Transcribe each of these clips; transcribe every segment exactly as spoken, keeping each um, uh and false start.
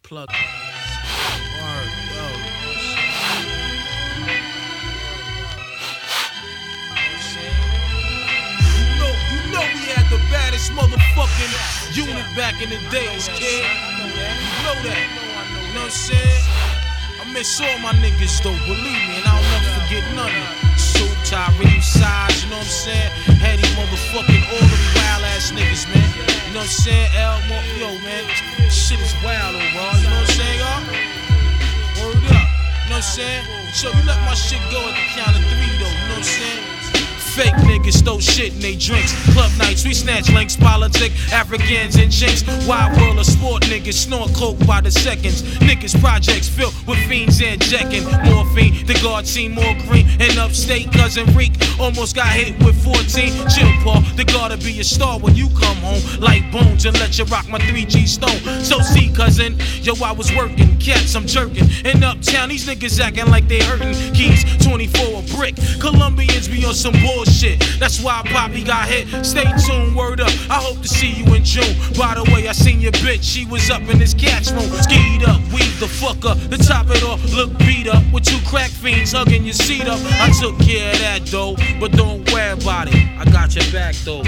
plug. Word, yo. You know, you know we had the baddest motherfucking unit back in the days, kid. You know that. You know what I'm saying? I miss all my niggas though, believe me, and I'll never forget none of them. Soup, Tyree, Size, you know what I'm saying? Heady motherfucking all them wild ass niggas, man. You know what I'm saying? L, yo, man, shit is wild overall, you know what I'm saying, y'all? Word up, you know what I'm saying? So you let my shit go at the count of three though, you know what I'm saying? Fake niggas throw shit in they drinks. Club nights, we snatch links, politic, Africans and jinx. Wild world of sport niggas snort coke by the seconds. Niggas projects filled with fiends and jacking morphine. The guard seen more green in upstate. Cousin Reek almost got hit with fourteen. Chill, Paul, the guard'll be a star when you come home. Like Bones and let you rock my three G stone. So see, cousin, yo, I was working, cats, I'm jerking. In uptown, these niggas acting like they hurting. Keys, twenty-four a brick. Colombians be on some bull shit. That's why Poppy got hit. Stay tuned, word up. I hope to see you in June. By the way, I seen your bitch. She was up in this cat's room. Skied up, weed the fuck up. To top it off, look beat up. With two crack fiends hugging your seat up. I took care of that though, but don't worry about it. I got your back though.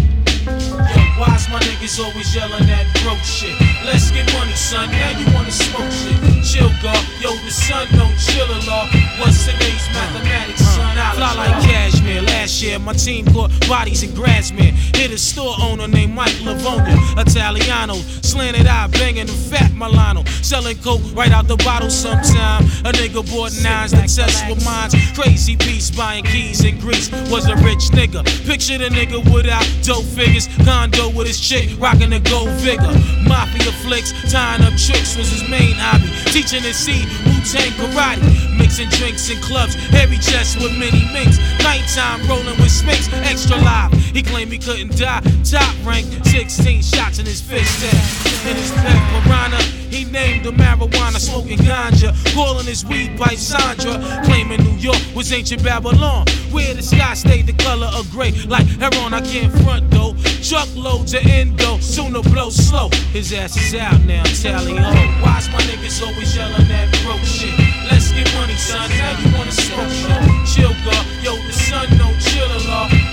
Yo, why's my niggas always yelling that broke shit? Let's get money, son. Now you wanna smoke shit. Chill, God. Yo, the sun don't chill a lot. What's today's mathematics, son? Fly like cashmere. Last year, my team caught bodies in Grassmere. Hit a store owner named Mike Lavonia, Italiano, slanted eye banging the fat Milano, selling coke right out the bottle sometime. A nigga bought nines to test with mines. Crazy piece buying keys in Greece. Was a rich nigga. Picture the nigga without dope figures. Condo with his chick, rocking a gold vigor. Mafia flicks, tying up tricks was his main hobby. Teaching his seed, Wu-Tang karate. Mixing drinks in clubs, heavy chest with many minks. Nighttime rolling with Smicks, extra live. He claimed he couldn't die. Top rank, sixteen shots in his fist. In his pet piranha, he named the marijuana, smoking ganja, calling his weed pipe Sandra. Claiming New York was ancient Babylon, where the sky stayed the color of gray. Like heroin, I can't front though. Truckloads of endo, sooner blow slow. His ass is out now, tally ho. Why's my niggas always yelling that broke shit? Let's get money, son. Now you wanna smoke shit? Chill, God. Yo, the sun don't chill a lot.